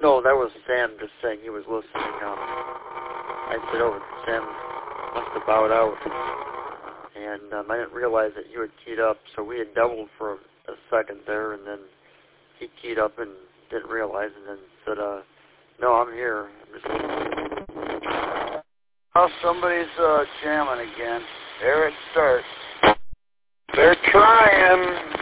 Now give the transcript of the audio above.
No, that was Sam just saying he was listening. I said, oh, Sam must have bowed out. And I didn't realize that you had keyed up, so we had doubled for a second there, and then he keyed up and didn't realize, and then said, no, I'm here. I'm just listening. Oh, somebody's jamming again. There it starts. They're trying.